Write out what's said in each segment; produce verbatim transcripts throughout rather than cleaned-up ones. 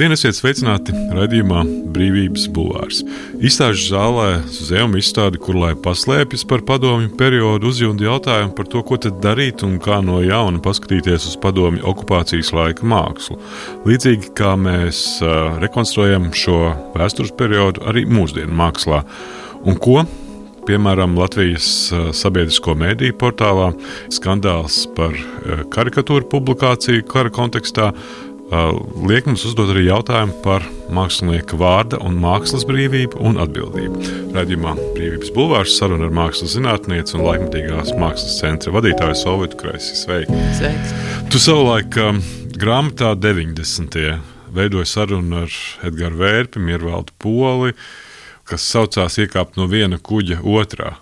Labdien, esiet sveicināti raidījumā Brīvības bulvārs. Izstāžu zālē Zeuma izstāde, kur lai paslēpjas par padomju periodu, uzjūta jautājumu par to, ko tad darīt un kā no jauna paskatīties uz padomju okupācijas laika mākslu. Līdzīgi kā mēs uh, rekonstruējam šo vēstures periodu arī mūsdienu mākslā. Un ko? Piemēram, Latvijas sabiedrisko mediju portālā skandāls par karikatūru publikāciju kara kontekstā liek mums uzdot arī jautājumu par mākslinieka vārda un mākslas brīvību un atbildību. Raidījumā Brīvības bulvārs saruna ar mākslas zinātnieci un laikmatīgās mākslas centra vadītāju Solvītu Kreisi. Sveiki! Sveiks! Tu savulaik grāmatā deviņdesmitie veidoji sarunu ar Edgāru Vērpi, Miervaldu Poli, kas saucās iekāpt no viena kuģa otrā.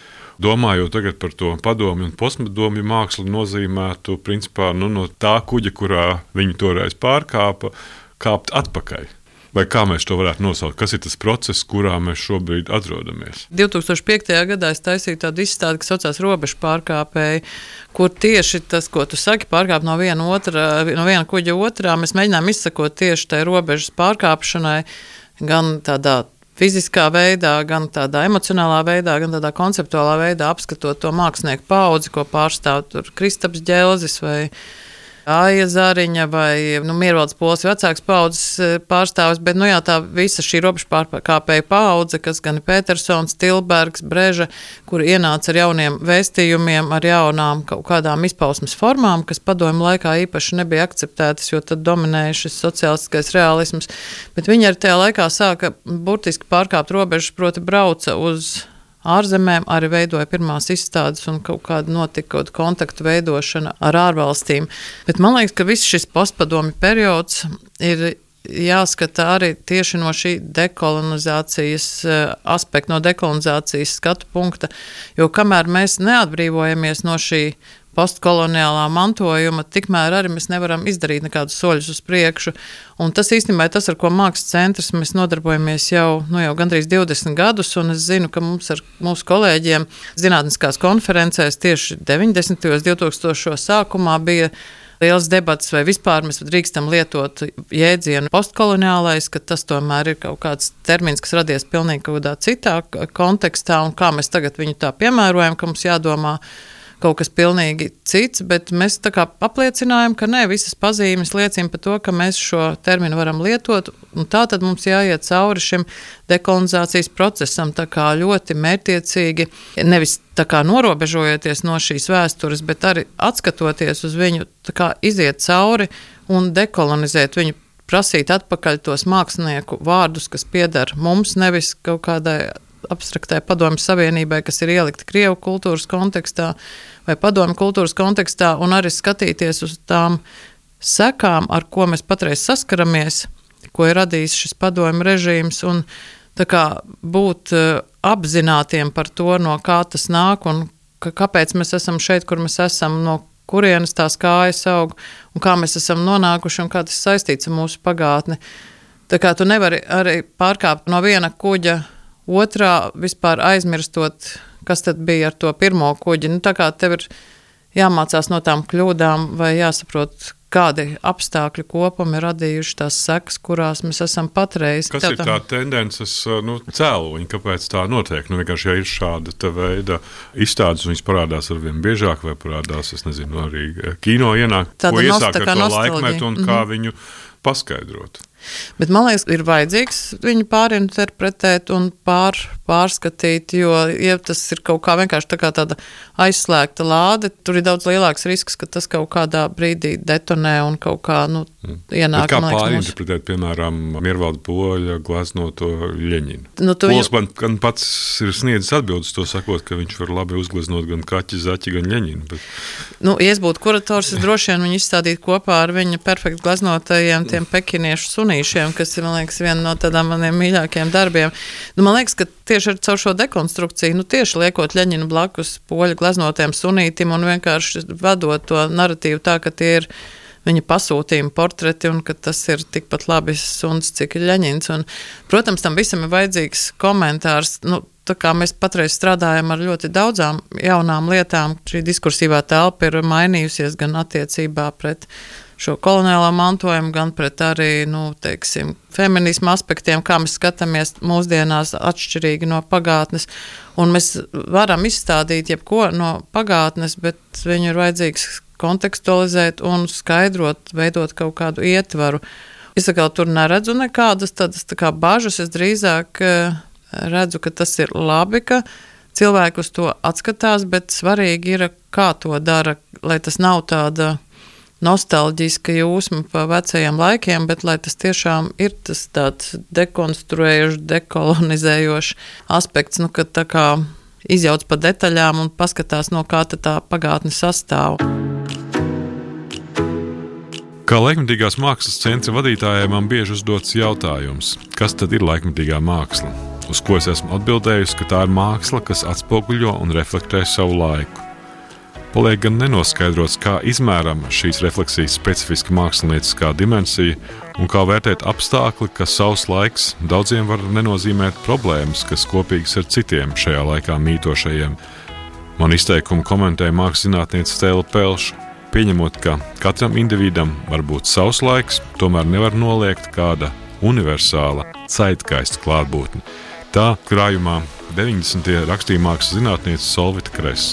Domājot tagad par to padomju un postpadomju mākslu nozīmētu, principā, nu, no tā kuģa, kurā viņi toreiz pārkāpa, kāpt atpakaļ. Vai kā mēs to varētu nosaukt? Kas ir tas process, kurā mēs šobrīd atrodamies? divtūkstoš piektajā gadā es taisīju tādu izstādi, kas saucās Robežu pārkāpēji, kur tieši tas, ko tu saki, pārkāpt no viena, otrā, no viena kuģa otrā, mēs mēģinām izsakot tieši tai robežas pārkāpšanai, gan tādā fiziskā veidā, gan tādā emocionālā veidā, gan tādā konceptuālā veidā, apskatot to mākslinieku paudzi, ko pārstāv tur Kristaps Ģelzis vai Aija Zariņa vai nu, Miervalds Pols vecāks paudzes pārstāvis, bet nu, jā, tā visa šī robežu pārkāpēja paudze, kas gan ir Petersons, Tilbergs, Breža, kur ienāca ar jauniem vēstījumiem, ar jaunām kaut kādām izpausmes formām, kas padomju laikā īpaši nebija akceptētas, jo tad dominēja šis sociālistiskais realisms, bet viņi arī tajā laikā sāka burtiski pārkāpt robežas, proti brauca uz ārzemēm, arī veidoja pirmās izstādes un kaut kāda notika kaut kontaktu veidošana ar ārvalstīm. Bet man liekas, ka viss šis postpadomju periods ir jāskata arī tieši no šī dekolonizācijas aspekta, no dekolonizācijas skatu punkta, jo kamēr mēs neatbrīvojamies no šī postkoloniālā mantojuma, tikmēr arī mēs nevaram izdarīt nekādus soļus uz priekšu. Un tas īstenībā ir tas, ar ko mākslas centrs mēs nodarbojamies jau, nu, jau gandrīz divdesmit gadus, un es zinu, ka mums ar mūsu kolēģiem zinātniskās konferencēs tieši deviņdesmitajos, divtūkstošos sākumā bija liels debats, vai vispār mēs drīkstam lietot jēdzienu postkoloniālais, ka tas tomēr ir kaut kāds termins, kas radies pilnīgi kaut kādā citā kontekstā, un kā mēs tagad viņu tā piemērojam, ka mums jādomā kaut kas pilnīgi cits, bet mēs tā kā apliecinājam, ka ne, visas pazīmes liecina par to, ka mēs šo terminu varam lietot, un tā tad mums jāiet cauri šim dekolonizācijas procesam, tā kā ļoti mērķtiecīgi, nevis tā kā norobežojoties no šīs vēstures, bet arī atskatoties uz viņu, tā kā iziet cauri un dekolonizēt viņu, prasīt atpakaļ tos mākslinieku vārdus, kas pieder mums, nevis kaut kādai abstraktai padomju savienībai, kas ir ielikta Krievu kultūras kontekstā vai padomju kultūras kontekstā, un arī skatīties uz tām sekām, ar ko mēs patreiz saskaramies, ko ir radījis šis padomju režīms, un tā kā būt apzinātiem par to, no kā tas nāk, un ka, kāpēc mēs esam šeit, kur mēs esam, no kurienes tās kājas aug, un kā mēs esam nonākuši, un kā tas saistīts ar mūsu pagātni. Tā kā tu nevari arī pārkāpt no viena kuģa otrā, vispār aizmirstot, kas tad bija ar to pirmo kuģi. Nu, tā kā tev ir jāmācās no tām kļūdām vai jāsaprot, kādi apstākļu kopumi ir radījuši tās sekas, kurās mēs esam patreiz. Kas Tev ir tā tendences, nu, cēloņi, kāpēc tā notiek? Nu, vienkārši, ja ir šāda te veida izstādes, viņas parādās arvien biežāk vai parādās, es nezinu, arī kino ienāk, tāda ko iesāk ar to nostalģija. laikmetu un mm-hmm. kā viņu paskaidrot. Bet man liekas, ir vajadzīgs viņu pārinterpretēt un pār, pārskatīt, jo, ja tas ir kaut kā vienkārši tā kā tāda aizslēgta lāde, tur ir daudz lielāks risks, ka tas kaut kādā brīdī detonē un kaut kā, nu, mm. ienāk. Bet kā liekas, pārinterpretēt, mūsu... piemēram, Miervalda Poļa gleznoto Ļeņinu? Nu, Pols viņu... man gan pats ir sniedzis atbildes to sakot, ka viņš var labi uzgleznot gan kaķi, zaķi, gan Ļeņinu. Bet... Nu, ja es būtu kurators, es droši vien viņu izstādītu kopā ar viņa perfekti gleznotajiem tiem pekiniešu sunīšiem, kas ir, man liekas, viena no tādām maniem mīļākajiem darbiem. Nu, man liekas, ka tieši ar caur šo dekonstrukciju, nu, tieši liekot Ļeņinu blakus Poļa gleznotiem sunītim un vienkārši vedot to narratīvu tā, ka tie ir viņa pasūtījuma portreti un ka tas ir tikpat labi suns, cik ir Ļeņins. Un, protams, tam visam ir vajadzīgs komentārs. Nu, tā kā mēs patreiz strādājam ar ļoti daudzām jaunām lietām, šī diskursīvā telpa ir mainījusies gan attiecībā pret šo koloniālo mantojumu, gan pret arī, nu, teiksim, feminismu aspektiem, kā mēs skatāmies mūsdienās atšķirīgi no pagātnes. Un mēs varam izstādīt jebko no pagātnes, bet viņu ir vajadzīgs kontekstualizēt un skaidrot, veidot kaut kādu ietvaru. Es atkal tur neredzu nekādas tādas tā kā bažas, es drīzāk redzu, ka tas ir labi, ka cilvēki uz to atskatās, bet svarīgi ir, kā to dara, lai tas nav tāda nostalģiska jūsma pa vecajiem laikiem, bet lai tas tiešām ir tas tāds dekonstruējošs, dekolonizējošs aspekts, nu, ka tā kā izjauc pa detaļām un paskatās, no kā tā pagātne sastāv. Kā laikmetīgās mākslas centra vadītājai man bieži uzdots jautājums, kas tad ir laikmetīgā māksla? Uz ko es esmu atbildējusi, ka tā ir māksla, kas atspoguļo un reflektē savu laiku. Paliek gan nenoskaidrots, kā izmērama šīs refleksijas specifiska mākslinieciskā dimensija un kā vērtēt apstākli, ka savs laiks daudziem var nenozīmēt problēmas, kas kopīgas ar citiem šajā laikā mītošajiem. Man izteikumu komentēja mākslas zinātniece Stēla Pelša. Pieņemot, ka katram individam var būt savs laiks, tomēr nevar noliegt kāda universāla zeitgeista klātbūtne. Tā krājumā deviņdesmitajos rakstīja mākslas zinātniece Solvita Kresa.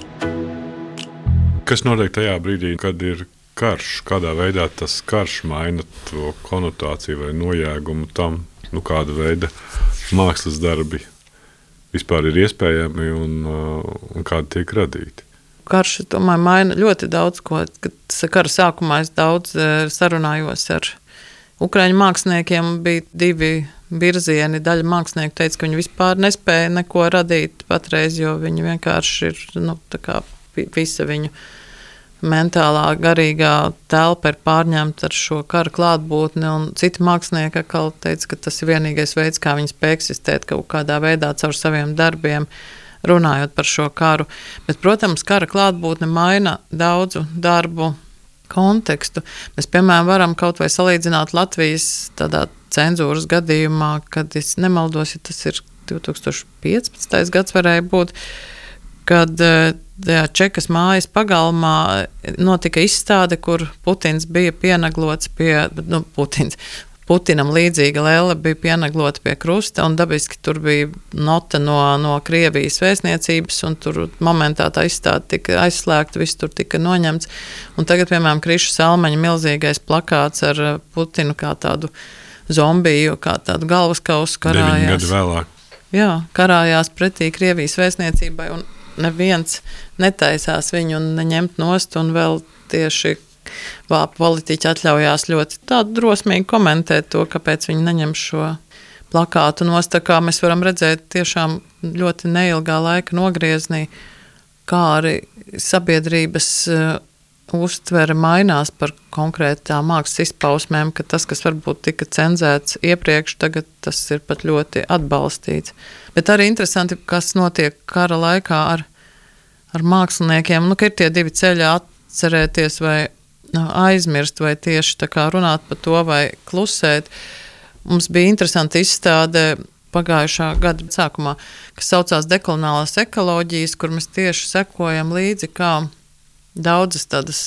Kas notiek tajā brīdī, kad ir karš? Kādā veidā tas karš maina to konotāciju vai nojēgumu tam, nu, kāda veida mākslas darbi vispār ir iespējami un, un kādi tiek radīti? Karš, es domāju, maina ļoti daudz ko. Kad kara sākumā es daudz sarunājos ar ukraiņu māksliniekiem, bija divi virzieni. Daļa mākslinieku teica, ka viņi vispār nespēja neko radīt patreiz, jo viņi vienkārši ir, nu, tā kā visa viņu mentālā, garīgā telpa ir pārņemta ar šo kara klātbūtni, un citi mākslinieki atkal teica, ka tas ir vienīgais veids, kā viņi spēj eksistēt kaut kādā veidā caur saviem darbiem, runājot par šo karu. Bet, protams, kara klātbūtne maina daudzu darbu kontekstu. Mēs, piemēram, varam kaut vai salīdzināt Latvijas tādā cenzūras gadījumā, kad es nemaldos, ja tas ir divi tūkstoši piecpadsmitais gads varēja būt, kad tajā Čekas mājas pagalmā notika izstāde, kur Putins bija pienaglots pie, nu, Putins, Putinam līdzīga lelle bija pienaglota pie krusta, un dabiski tur bija nota no, no Krievijas vēstniecības, un tur momentā tā izstāde tika aizslēgta, viss tur tika noņemts. Un tagad, piemēram, Kriša Salmaņa milzīgais plakāts ar Putinu kā tādu zombiju, kā tādu galvaskausu karājās. Deviņi gadi vēlāk. Jā, karājās pretī Krievijas vēstniecībai, un neviens netaisās viņu un neņemt nost, un vēl tieši Vā, politiķi atļaujās ļoti tādu drosmīgi komentēt to, kāpēc viņi neņem šo plakātu nost. Tā kā mēs varam redzēt tiešām ļoti neilgā laika nogrieznī, kā arī sabiedrības uh, uztvere mainās par konkrētām mākslas izpausmēm, ka tas, kas varbūt tika cenzēts iepriekš, tagad tas ir pat ļoti atbalstīts. Bet arī interesanti, kas notiek kara laikā ar, ar māksliniekiem, nu, ka ir tie divi ceļi atcerēties vai aizmirst vai tieši tā kā runāt par to vai klusēt. Mums bija interesanti izstāde pagājušā gada sākumā, kas saucās Dekoloniālās ekoloģijas, kur mēs tieši sekojam līdzi, kā daudzas tādas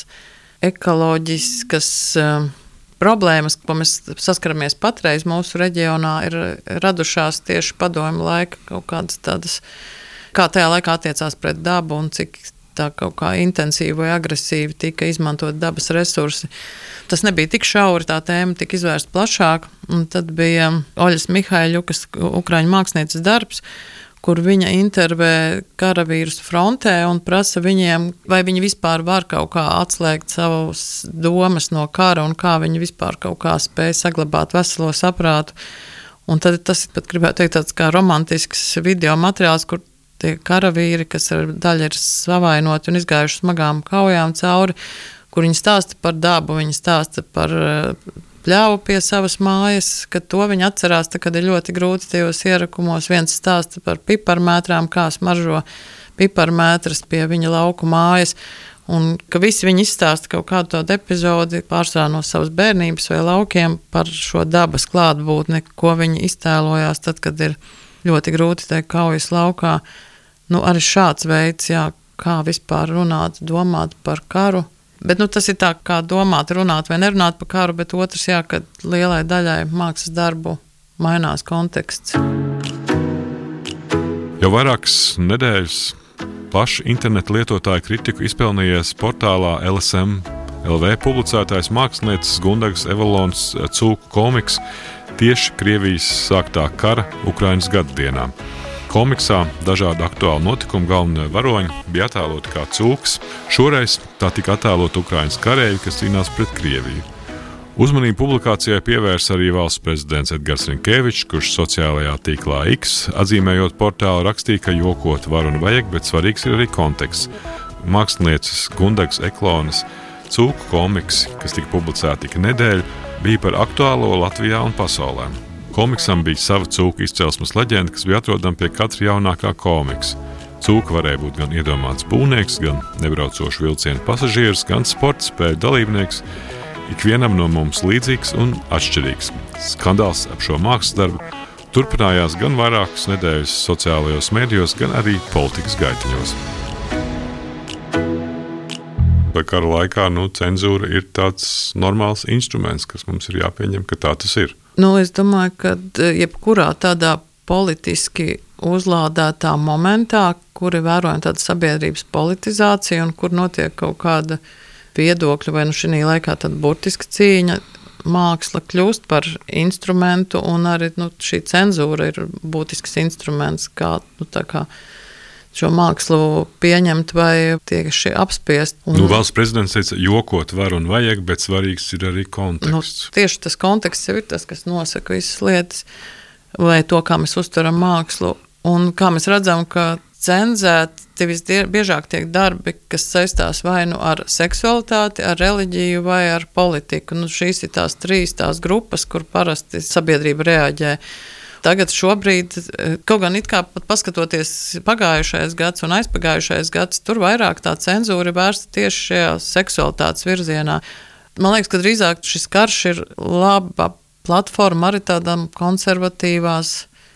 ekoloģiskas uh, problēmas, ko mēs saskaramies patreiz mūsu reģionā, ir radušās tieši padomju laika kaut kādas tādas, kā tajā laikā attiecās pret dabu un cik tā kaut kā intensīvi vai agresīvi tika izmantot dabas resursi. Tas nebija tik šauri, tā tēma tika izvērsta plašāk, un tad bija Oļas Mihaiļukas, ukraiņu mākslinieces darbs, kur viņa intervē karavīrus frontē un prasa viņiem, vai viņi vispār var kaut kā atslēgt savus domas no kara un kā viņi vispār kaut kā spēj saglabāt veselo saprātu. Un tad tas pat gribētu teikt tāds kā romantisks video materiāls, kur tie karavīri, kas ar daļa ir savainoti un izgājuši smagām kaujām cauri, kur viņi stāsta par dabu, viņi stāsta par pļauju pie savas mājas, ka to viņi atcerās, tā, kad ir ļoti grūti tajos ierakumos. Viens stāsta par piparmētrām, kā smaržo piparmētras pie viņa lauku mājas, un ka visi viņi izstāsta kaut kādu tādu epizodi, pārsvarā no savas bērnības vai laukiem par šo dabas klātbūtni, ko viņi iztēlojās tad, kad ir ļoti grūti tajā kaujas laukā. Nu, arī šāds veids, jā, kā vispār runāt, domāt par karu, Bet nu, tas ir tā, kā domāt, runāt vai nerunāt par karu, bet otrs, jā, ka lielai daļai mākslas darbu mainās konteksts. Jau vairākas nedēļas plaši interneta lietotāju kritiku izpelnījies portālā L S M L V publicētais mākslinieces Gundegas Evelonas cūku komiks tieši Krievijas sāktā kara Ukrainas gada dienā. Komiksā dažādi aktuāli notikumi galvenie varoņi bija attēloti kā cūks. Šoreiz tā tika attēlot Ukrainas karēji, kas cīnās pret Krieviju. Uzmanību publikācijai pievērsa arī valsts prezidents Edgars Rinkevičs, kurš sociālajā tīklā X, atzīmējot portālu, rakstīja, ka jokot var un vajag, bet svarīgs ir arī konteksts. Mākslinieces Gundegas Evelonas cūku komiks, kas tika publicēti tik nedēļu, bija par aktuālo Latvijā un pasaulē. Komiksam bija sava cūku izcelsmes leģenda, kas bija atrodama pie katra jaunākā komiksa. Cūka varēja būt gan iedomāts būvnieks, gan nebraucošu vilcienu pasažieris, gan sporta spēļu dalībnieks. Ikvienam no mums līdzīgs un atšķirīgs. Skandāls ap šo mākslas darbu turpinājās gan vairākas nedēļas sociālajos mēdījos, gan arī politikas gaitiņos. Vai kara laikā nu, cenzūra ir tāds normāls instruments, kas mums ir jāpieņem, ka tā tas ir? Nu, es domāju, ka jebkurā tādā politiski uzlādētā momentā, kur ir vērojama tāda sabiedrības politizācija un kur notiek kaut kāda viedokļa vai nu šī laikā tāda burtiska cīņa, māksla kļūst par instrumentu un arī nu, šī cenzūra ir būtisks instruments, kā, nu, tā kā šo mākslu pieņemt vai tieši apspiest. Un, nu, valsts prezidents teica, jokot var un vajag, bet svarīgs ir arī konteksts. Nu, tieši tas konteksts jau ir tas, kas nosaka visas lietas, vai to, kā mēs uztveram mākslu. Un kā mēs redzam, ka cenzēti visbiežāk tiek darbi, kas saistās vai nu ar seksualitāti, ar reliģiju vai ar politiku. Nu, šīs ir tās trīs tās grupas, kur parasti sabiedrība reaģē. Tagad šobrīd, kaut gan it kā pat paskatoties pagājušais gads un aizpagājušais gads, tur vairāk tā cenzūra ir vērsta tieši šajā seksualitātes virzienā. Man liekas, ka drīzāk šis karš ir laba platforma arī tādam konservatīvās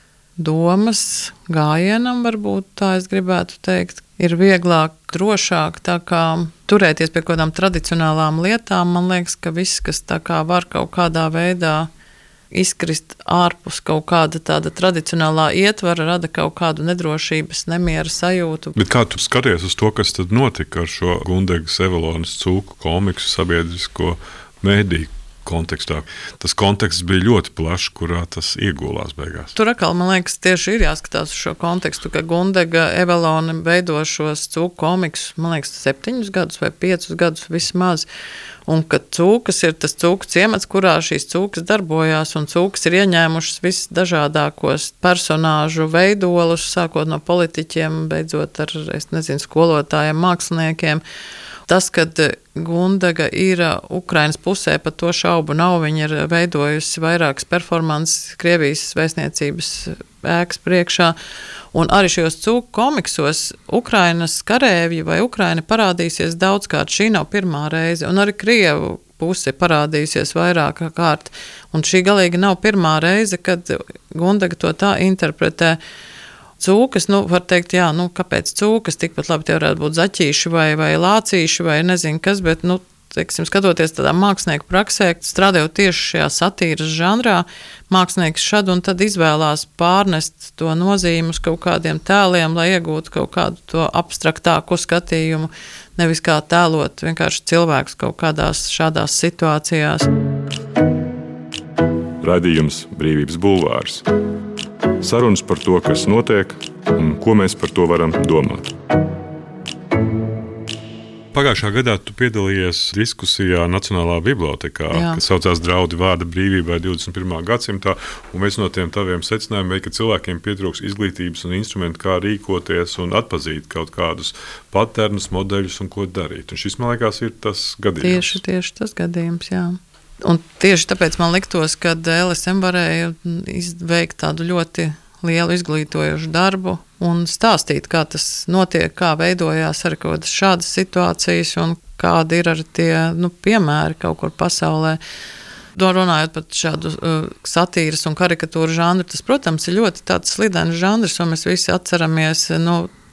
domas gājienam, varbūt tā es gribētu teikt. Ir vieglāk, drošāk tā kā turēties pie kaut kādām tradicionālām lietām. Man liekas, ka viss, kas tā kā var kaut kādā veidā izkrist ārpus kaut kāda tāda tradicionālā ietvara, rada kaut kādu nedrošības, nemiera sajūtu. Bet kā tu skaties uz to, kas tad notika ar šo Gundegas Evelonas cūku komiksu sabiedrisko mēdīju kontekstā? Tas konteksts bija ļoti plašs, kurā tas iegulās beigās. Tur atkal, man liekas, tieši ir jāskatās uz šo kontekstu, ka Gundega Evelona veido šos cūku komiksus, man liekas, septiņus gadus vai piecus gadus vismaz. Un ka cūkas ir tas cūku ciemats, kurā šīs cūkas darbojās, un cūkas ir ieņēmušas visus dažādākos personāžu veidolus, sākot no politiķiem, beidzot ar, es nezinu, skolotājiem, māksliniekiem. Tas, kad Gundega ir Ukrainas pusē, par to šaubu nav, viņa ir veidojusi vairākas performances Krievijas vēstniecības ēkas priekšā, un arī šajos cūku komiksos Ukrainas karēvji vai Ukraina parādīsies daudzkārt, šī nav pirmā reize, un arī Krievu puse parādījusies vairāk kārt, un šī galīgi nav pirmā reize, kad Gundega to tā interpretē. Cūkas, nu, var teikt, jā, nu, kāpēc cūkas, tikpat labi tie varētu būt zaķīši vai, vai lācīši vai nezinu kas, bet, nu, teiksim, skatoties tādā mākslinieku praksē, strādājot tieši šajā satīras žanrā, mākslinieks šad un tad izvēlās pārnest to nozīmi uz kaut kādiem tēliem, lai iegūtu kaut kādu to abstraktāku skatījumu, nevis kā tēlot vienkārši cilvēkus kaut kādās šādās situācijās. Raidījums Brīvības bulvārs. Sarunas par to, kas notiek un ko mēs par to varam domāt. Pagājušā gadā tu piedalījies diskusijā Nacionālā bibliotekā, Jā. kas saucās Draudi vārda brīvībai divdesmit pirmā gadsimtā, un viens no tiem taviem secinājumiem ir, ka cilvēkiem pietrūks izglītības un instrumentu, kā rīkoties un atpazīt kaut kādus paternus, modeļus un ko darīt. Un šis, man liekas, ir tas gadījums. Tieši, tieši tas gadījums, jā. Un tieši tāpēc man liktos, ka L S M varēja izveikt tādu ļoti lielu izglītojošu darbu un stāstīt, kā tas notiek, kā veidojās arī kaut kādas šādas situācijas un kādi ir arī tie nu, piemēri kaut kur pasaulē. Runājot par šādu uh, satīras un karikatūru žanru, tas, protams, ir ļoti tāds slidens žanrs, un mēs visi atceramies nu,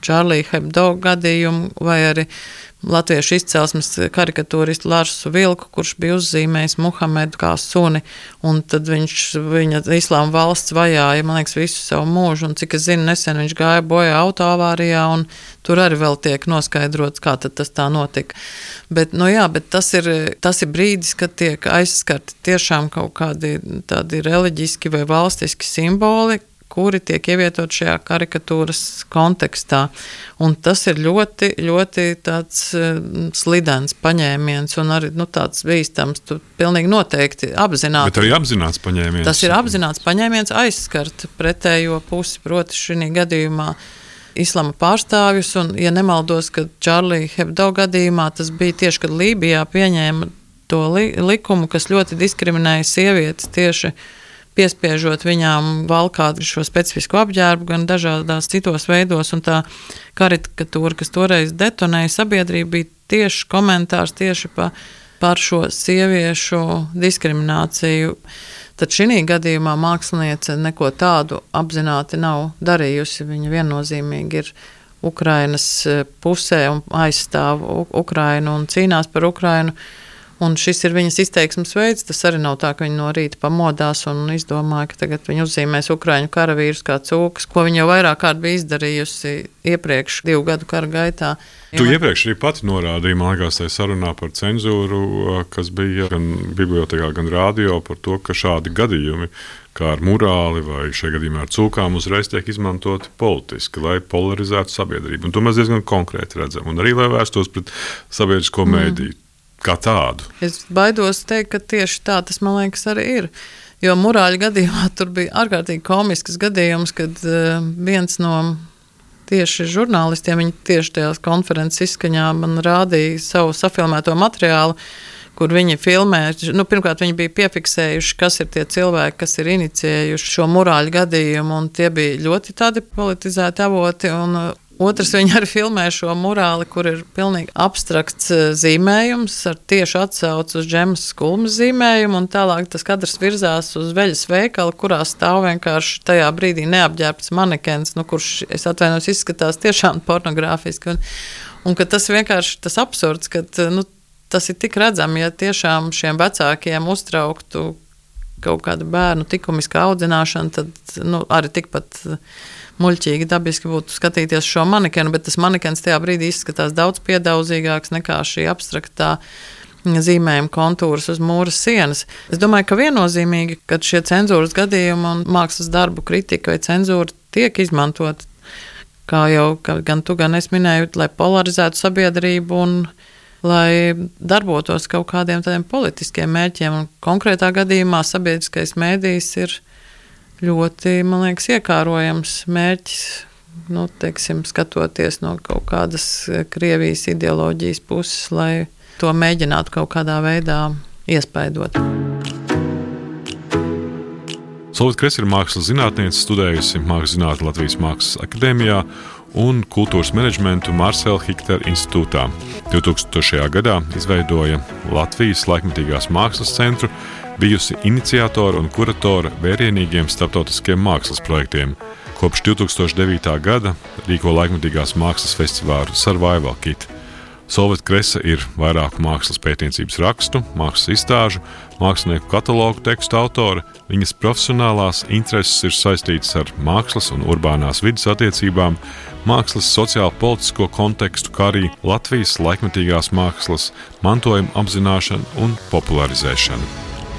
Charlie Hebdo gadījumu, vai arī latviešu izcelsmes karikatūristu Larsu Vilku, kurš bija uzzīmējis Muhamedu kā suni, un tad viņš, viņa Islāma valsts vajāja, man liekas, visu savu mūžu, un cik es zinu, nesen viņš gāja bojā autoavārijā, un tur arī vēl tiek noskaidrots, kā tad tas tā notika. Bet, nu jā, bet tas ir, tas ir brīdis, kad tiek aizskarti tiešām kaut kādi tādi reliģiski vai valstiski simboli, kuri tiek ievietot šajā karikatūras kontekstā. Un tas ir ļoti, ļoti tāds slidens paņēmiens un arī nu, tāds bīstams. Tu pilnīgi noteikti apzināti. Bet arī apzināts paņēmiens. Tas ir apzināts paņēmiens aizskart pretējo pusi, proti šī gadījumā islama pārstāvjus. Un, ja nemaldos, kad Charlie Hebdo gadījumā tas bija tieši, kad Lībijā pieņēma to li- likumu, kas ļoti diskriminēja sievietes tieši piespiežot viņām valkāt šo specifisko apģērbu gan dažādās citos veidos, un tā karikatūra, kas toreiz detonēja sabiedrību, bija tieši komentārs tieši pa, par šo sieviešu diskrimināciju. Tad šī gadījumā māksliniece neko tādu apzināti nav darījusi. Viņa viennozīmīgi ir Ukrainas pusē un aizstāv Ukrainu un cīnās par Ukrainu. Un šis ir viņas izteiksmes veids, tas arī nav tā, ka viņa no rīta pamodās un izdomāja, ka tagad viņa uzzīmēs ukraiņu karavīrus kā cūkas, ko viņa jau vairāk kārt bija izdarījusi iepriekš divu gadu kara gaitā. Tu iepriekš arī pati norādīji, man liekas, tajā sarunā par cenzūru, kas bija gan bibliotekā, gan radio, par to, ka šādi gadījumi, kā ar murāli vai šajā gadījumā ar cūkām, uzreiz tiek izmantoti politiski, lai polarizētu sabiedrību. Un to mēs diezgan konkrēti redzam. Un arī, lai vērstos pret sabiedrisko mēdīju. Mm. Kā tādu. Es baidos teikt, ka tieši tā tas, man liekas, arī ir. Jo murāļu gadījumā tur bija ārkārtīgi komisks gadījums, kad uh, viens no tieši žurnālistiem, viņi tieši tajās konferences izskaņā man rādīja savu safilmēto materiālu, kur viņi filmē. Nu, pirmkārt, viņi bija piefiksējuši, kas ir tie cilvēki, kas ir inicijējuši šo murāļu gadījumu, un tie bija ļoti tādi politizēti avoti, un uh, otrs, viņi arī filmē šo murāli, kur ir pilnīgi abstrakts zīmējums ar tieši atsauci uz Džemas Skulmas zīmējumu, un tālāk tas kadrs virzās uz veļas veikalu, kurā stāv vienkārši tajā brīdī neapģērbts manekens, nu, kurš, es atvainojos, izskatās tiešām pornogrāfiski. Un, un ka tas vienkārši tas absurds, ka nu, tas ir tik redzami, ja tiešām šiem vecākiem uztrauktu kaut kādu bērnu likumisku audzināšanu, tad nu, arī tikpat muļķīgi dabiski būtu skatīties šo manekenu, bet tas manekens tajā brīdī izskatās daudz piedauzīgāks nekā šī abstraktā zīmējuma kontūras uz mūra sienas. Es domāju, ka viennozīmīgi, kad šie cenzūras gadījumi un mākslas darbu kritika vai cenzūra tiek izmantot, kā jau gan tu, gan es minēju, lai polarizētu sabiedrību un lai darbotos kaut kādiem tādiem politiskiem mērķiem. Un konkrētā gadījumā sabiedriskais mēdījis ir ļoti, man liekas, iekārojams mērķis, nu, teiksim, skatoties no kaut kādas Krievijas ideoloģijas puses, lai to mēģinātu kaut kādā veidā iespaidot. Solvita Krese ir mākslas zinātniece, studējusi mākslas zinātni Latvijas Mākslas akadēmijā un kultūras menedžmentu Mārsela Hiktera institūtā. divtūkstošajā gadā izveidoja Latvijas laikmetīgās mākslas centru, bijusi iniciatora un kuratora vērienīgiem starptautiskiem mākslas projektiem. Kopš divtūkstoš devītā gada rīko laikmetīgās mākslas festivālu Survival Kit. Solvita Krese ir vairāku mākslas pētniecības rakstu, mākslas izstāžu, mākslinieku katalogu tekstu autore. Viņas profesionālās intereses ir saistītas ar mākslas un urbānās vides attiecībām, mākslas sociālo-politisko kontekstu, kā arī Latvijas laikmetīgās mākslas mantojuma apzināšanu un popularizēšanu.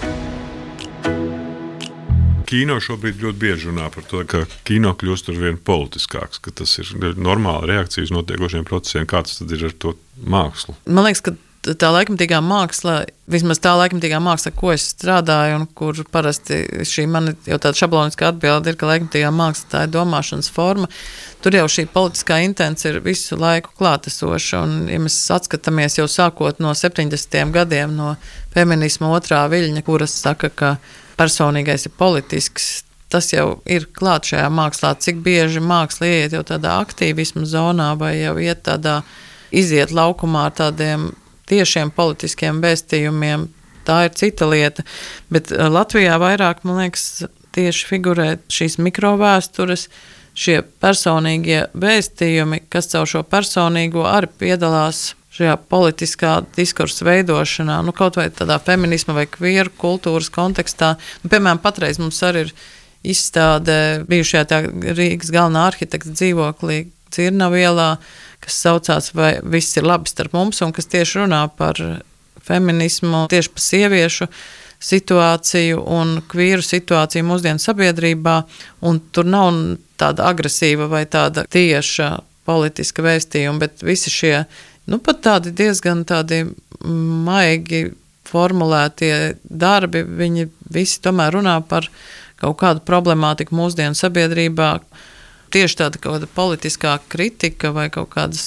Kino šobrīd ļoti bieži runā par to, ka kino kļūst ar vien politiskāks, ka tas ir normāla reakcija uz notiekošiem procesiem. Kā tas tad ir ar to mākslu? Man liekas, ka tā laikmetīgā māksla, vismaz tā laikmetīgā māksla, ko es strādāju un kur parasti šī man jau tāda šabloniska atbilde ir, ka laikmetīgā māksla tā ir domāšanas forma, tur jau šī politiskā intence ir visu laiku klātesoša. Un, ja mēs atskatāmies jau sākot no septiņdesmitiem gadiem, no feminisma otrā viļņa, kuras saka, ka personīgais ir politisks, tas jau ir klāt šajā mākslā. Cik bieži māksla iet jau tādā aktīvismu zonā vai jau iet tādā, iziet laukumā ar tādiem tiešiem politiskiem vēstījumiem, tā ir cita lieta. Bet Latvijā vairāk, man liekas, tieši figurē šīs mikrovēstures, šie personīgie vēstījumi, kas caur šo personīgo arī piedalās šajā politiskā diskursa veidošanā, nu kaut vai tādā feminisma vai kvieru kultūras kontekstā. Nu, piemēram, patreiz mums arī ir izstāde bijušajā tā Rīgas galvenā arhitekta dzīvoklī Dzirnavu ielā, kas saucās Vai viss ir labi starp mums, un kas tieši runā par feminismu, tieši par sieviešu situāciju un kvīru situāciju mūsdienu sabiedrībā, un tur nav tāda agresīva vai tāda tieša politiska vēstījuma, bet visi šie, nu pat tādi diezgan tādi maigi formulētie darbi, viņi visi tomēr runā par kaut kādu problemātiku mūsdienu sabiedrībā, tieši tāda kaut kāda politiskā kritika vai kaut kādas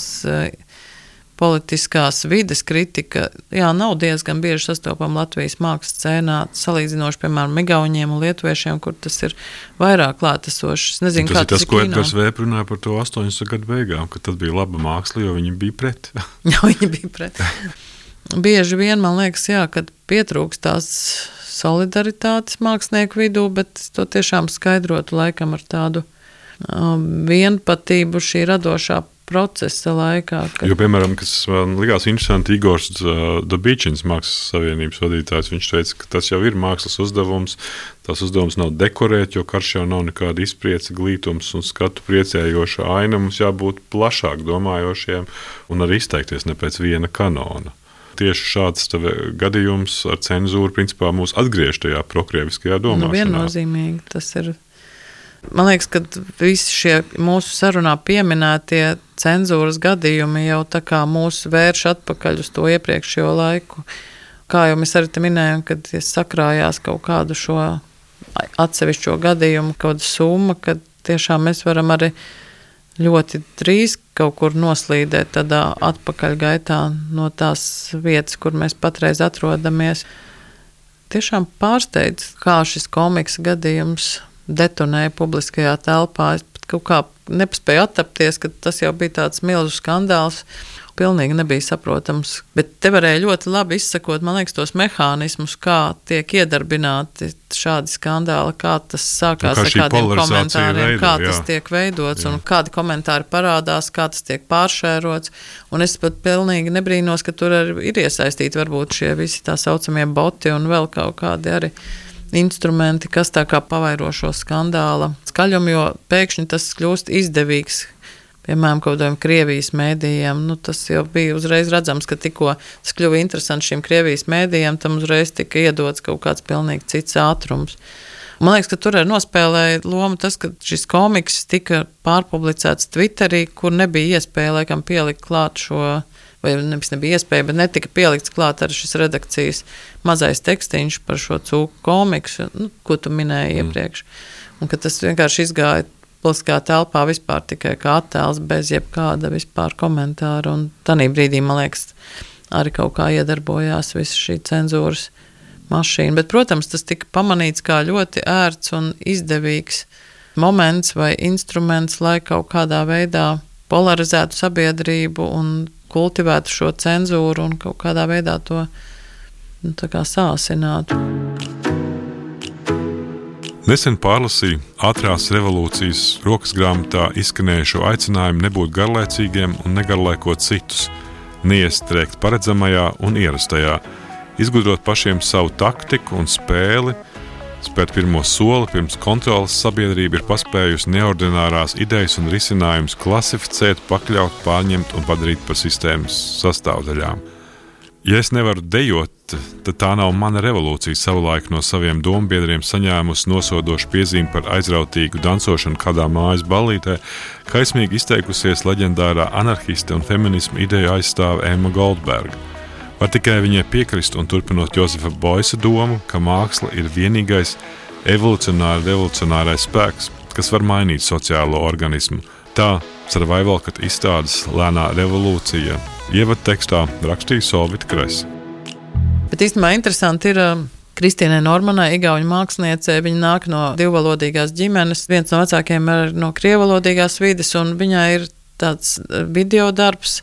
politiskās vides kritika, jā, nav diezgan bieži sastopama Latvijas mākslas scēnā, salīdzinoši, piemēram, igauņiem un lietuviešiem, kur tas ir vairāk klātesošs. Nezinu, tas kā ir tas, tas ko ir Edgars Vēp runāja par to astoņdesmito gadu beigām, ka tad bija laba māksla, jo viņi bija pret. Jā, viņi bija pret. Bieži vien, man liekas, jā, kad pietrūkst tās solidaritātes mākslinieku vidū, bet to tiešām skaidrotu laikam ar tādu um, vienpatību šī radošā procesa laikā. Kad... Jo, piemēram, kas man likās interesanti, Igors uh, Dobičins, Mākslas savienības vadītājs, viņš teica, ka tas jau ir mākslas uzdevums, tās uzdevums nav dekorēt, jo karš jau nav nekāda izpriece, glītums un skatu priecējoša aina, mums jābūt plašāk domājošiem un arī izteikties ne pēc viena kanona. Tieši šāds gadījums ar cenzūru principā mūs atgriež tajā prokrieviskajā domāšanā. Nu, viennozīmīgi tas ir. Man liekas, ka visi šie mūsu sarunā pieminētie cenzūras gadījumi jau tā kā mūs vērš atpakaļ uz to iepriekšējo laiku. Kā jau mēs arī te minējam, kad sakrājās kaut kādu šo atsevišķo gadījumu, kaut kāda summa, kad tiešām mēs varam arī ļoti drīz kaut kur noslīdēt tādā atpakaļgaitā no tās vietas, kur mēs patreiz atrodamies. Tiešām pārsteidz, kā šis komiks gadījums detonēja publiskajā telpā. Es pat kaut kā nepaspēju attapties, ka tas jau bija tāds milzu skandāls. Pilnīgi nebija saprotams. Bet te varēja ļoti labi izsakot, man liekas, tos mehānismus, kā tiek iedarbināti šādi skandāli, kā tas sākās kā ar kādiem komentāriem, veido, kā jā. tas tiek veidots Jā. un kādi komentāri parādās, kā tas tiek pāršērots. Un es pat pilnīgi nebrīnos, ka tur arī ir iesaistīti varbūt šie visi tā saucamie boti un vēl kaut kādi arī instrumenti, kas tā kā pavairo šo skandāla skaļumu, jo pēkšņi tas kļūst izdevīgs. Piemēram, kaut kādiem Krievijas mēdījiem, nu, tas jau bija uzreiz redzams, ka tikko tas kļuva interesants šiem Krievijas mēdījiem, tam uzreiz tika iedots kaut kāds pilnīgi cits ātrums. Man liekas, ka tur arī nospēlēja lomu tas, ka šis komiks tika pārpublicēts Twitterī, kur nebija iespēja, laikam, pielikt klāt šo, vai nevis nebija iespēja, bet netika pielikts klāt arī šis redakcijas mazais tekstiņš par šo cūku komiksu, nu, ko tu minēji mm. iepriekš. Un ka tas vienkārši izgāja publiskā telpā vispār tikai kā attēls bez jebkāda vispār komentāra. Un tanī brīdī, man liekas, arī kaut kā iedarbojās visa šī cenzūras mašīna. Bet, protams, tas tika pamanīts kā ļoti ērts un izdevīgs moments vai instruments, lai kaut kādā veidā polarizētu sabiedrību un kultivētu šo cenzūru un kaut kādā veidā to nu, tā kā sāsinātu. Nesen pārlasīju ātrās revolūcijas rokas grāmatā izskanējušo aicinājumu nebūt garlaicīgiem un negarlaikot citus, neiestrēgt paredzamajā un ierastajā, izgudrot pašiem savu taktiku un spēli, spērt pirmo soli pirms kontrolas sabiedrība ir paspējusi neordinārās idejas un risinājumus klasificēt, pakļaut, pārņemt un padarīt par sistēmas sastāvdaļām. Ja es nevaru dejot, tad tā nav mana revolūcija savulaik no saviem dombiedriem saņēmusi nosodošu piezīmi par aizrautīgu dancošanu kādā mājas ballītē, kaismīgi izteikusies leģendārā anarhiste un feminismu ideju aizstāve Emma Goldberga. Var tikai viņai piekrist un turpinot Josefa Boysa domu, ka māksla ir vienīgais evolucionāri revolucionārais spēks, kas var mainīt sociālo organismu. Tā Survival Cut izstādes Lēnā revolūcija ievad tekstā rakstīja Solvita Kresa. Bet īstenībā interesanti ir Kristīnai Normanai, igauņu māksliniecei. Viņa nāk no divvalodīgās ģimenes. Viens no vecākiem ir no krievalodīgās vides, un viņai ir tāds video darbs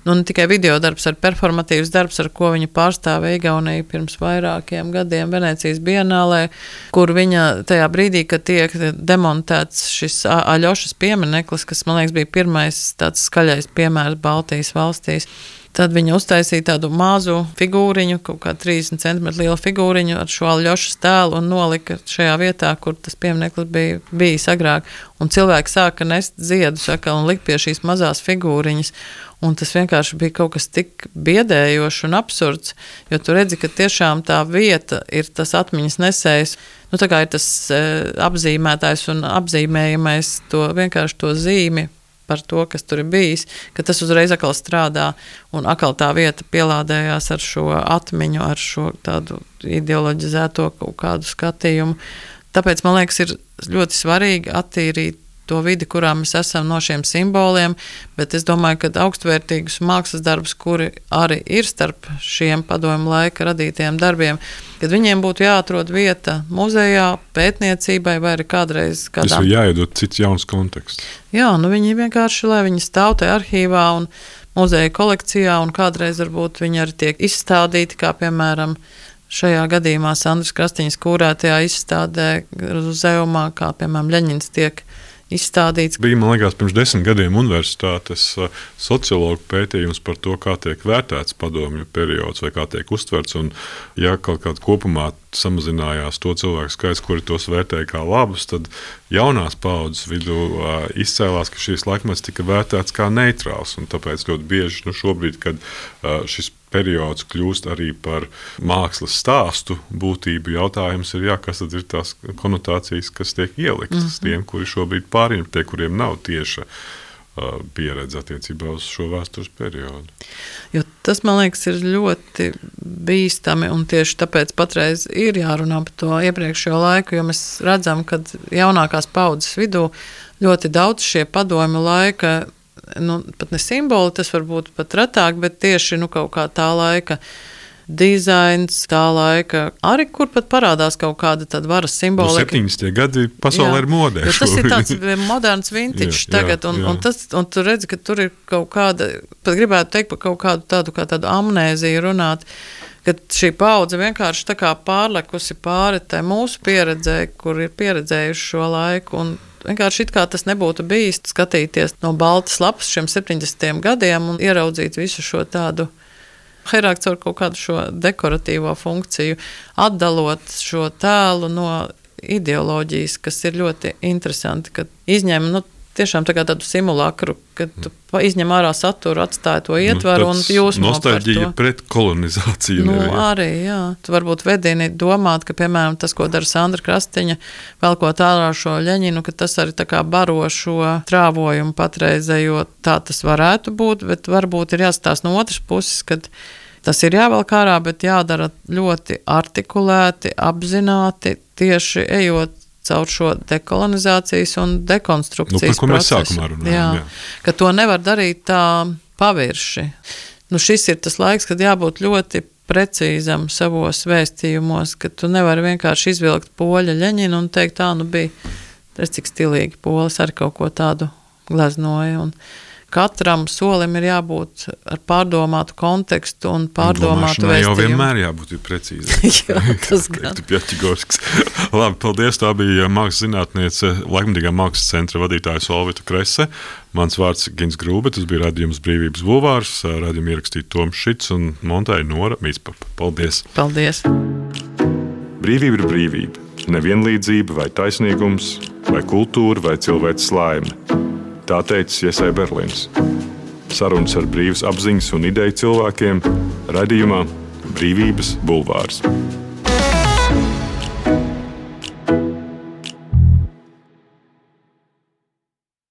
Nu, ne tikai video darbs, ar performatīvs darbs, ar ko viņa pārstāvēja Igauniju pirms vairākiem gadiem Venecijas bienālē, kur viņa tajā brīdī, kad tiek demontēts šis Aļošas piemineklis, kas, man liekas, bija pirmais tāds skaļais piemērs Baltijas valstīs, tad viņa uztaisīja tādu mazu figūriņu, kaut kā trīsdesmit centimetru lielu figūriņu ar šo Aļošas tēlu un nolika šajā vietā, kur tas piemineklis bija bijis agrāk. Un cilvēki sāka nest ziedus atkal un likt pie šīs mazās figūriņas. Un tas vienkārši bija kaut kas tik biedējošs un absurds, jo tu redzi, ka tiešām tā vieta ir tas atmiņas nesējs. Nu, tā kā ir tas e, apzīmētājs un apzīmējamais to vienkārši to zīmi par to, kas tur ir bijis, ka tas uzreiz atkal strādā un atkal tā vieta pielādējās ar šo atmiņu, ar šo tādu ideoloģizēto kaut kādu skatījumu. Tāpēc, man liekas, ir ļoti svarīgi attīrīt to vidi, kurā mēs esam no šiem simboliem, bet es domāju, ka augstvērtīgus mākslas darbus, kuri arī ir starp šiem padomju laika radītajiem darbiem, kad viņiem būtu jāatrod vieta muzejā, pētniecībai vai arī kādreiz kādā. Tas ir jāiedod cits jauns konteksts. Jā, nu viņi vienkārši, lai viņi stāv tajā arhīvā un muzeja kolekcijā un kādreiz varbūt viņi arī tiek izstādīti, kā piemēram šajā gadījumā Sandras Krastiņas kūrētajā izstādē Zeumā, kā piemēram Ļeņins tiek izstādīts. Bija, man liekas, pirms desmit gadiem universitātes sociologu pētījums par to, kā tiek vērtēts padomju periods vai kā tiek uztverts. Un, ja kaut kādā kopumā samazinājās to cilvēku skaits, kuri tos vērtēja kā labus, tad jaunās paaudzes vidū uh, izcēlās, ka šīs laikmets tika vērtēts kā neitrāls. Un tāpēc ļoti bieži nu, šobrīd, kad uh, šis periods kļūst arī par mākslas stāstu būtību, jautājums ir, jā, kas tad ir tās konotācijas, kas tiek ieliktas mm-hmm. tiem, kuri šobrīd pāriem, tie, kuriem nav tieša uh, pieredze attiecībā uz šo vēstures periodu. Jo tas, man liekas, ir ļoti bīstami, un tieši tāpēc patreiz ir jārunā par to iepriekšējo laiku, jo mēs redzam, ka jaunākās paudzes vidū ļoti daudz šie padomju laika, nu, pat ne simboli, tas varbūt pat retāk, bet tieši nu, kaut kā tā laika dizains, tā laika arī, kur pat parādās kaut kāda tāda varas simbolika. Nu, septiņdesmitie gadi pasaulē jā, ir modē. Tas ir tāds moderns vintage jā, tagad, un, jā. Un, tas, un tu redzi, ka tur ir kaut kāda, pat gribētu teikt par kaut kādu tādu, kā tādu amnēziju runāt, ka šī paudze vienkārši tā kā pārlekusi pāri tai mūsu pieredzē, kur ir pieredzējuši šo laiku, un vienkārši it kā tas nebūtu bijis skatīties no baltas lapas šiem septiņdesmitiem gadiem un ieraudzīt visu šo tādu vairāk caur kaut kādu šo dekoratīvo funkciju, atdalot šo tēlu no ideoloģijas, kas ir ļoti interesanti, kad izņem, nu, tiešām tā kā tādu simulakru, kad tu izņem ārā saturu, atstāja to ietvaru nu, un jūsmo par to. Nostalģija pret kolonizāciju. Nu, neviet. arī, jā. Tu varbūt vedini domāt, ka, piemēram, tas, ko dara Sandra Krastiņa, velkot ārā šo Ļeņinu, ka tas arī tā kā baro šo trāvojumu patreizējo, tā tas varētu būt, bet varbūt ir jāstāsta no otras puses, kad tas ir jāvelk ārā, bet jādara ļoti artikulēti, apzināti, tieši ejot caur šo dekolonizācijas un dekonstrukcijas nu, par ko mēs procesu. Sākumā runājam, jā, jā. Ka to nevar darīt tā pavirši. Nu, šis ir tas laiks, kad jābūt ļoti precīzam savos vēstījumos, ka tu nevari vienkārši izvilkt poļa Ļeņinu un teikt, tā nu bija, redz, cik stilīgi polis ar kaut ko tādu gleznoja. Un katram solim ir jābūt ar pārdomātu kontekstu un pārdomātu vēstījumu. Jau vienmēr jābūt precīzai. Jā, tas gan. Labi, paldies. Tā bija mākslas zinātniece, Laikmetīgā mākslas centra vadītāja Solvita Krese. Mans vārds Gins Grūbe, tas bija raidījums Brīvības bulvārs. Raidījumu ierakstīja Toms Šits un montēja Nora Mīspapa. Paldies. Paldies. Brīvība ir brīvība. Nevienlīdzība vai taisnīgums, vai kultūra, vai cilvēks laime. Tā teica Iesai Berlins. Sarunas ar brīvas apziņas un ideju cilvēkiem raidījumā Brīvības bulvārs.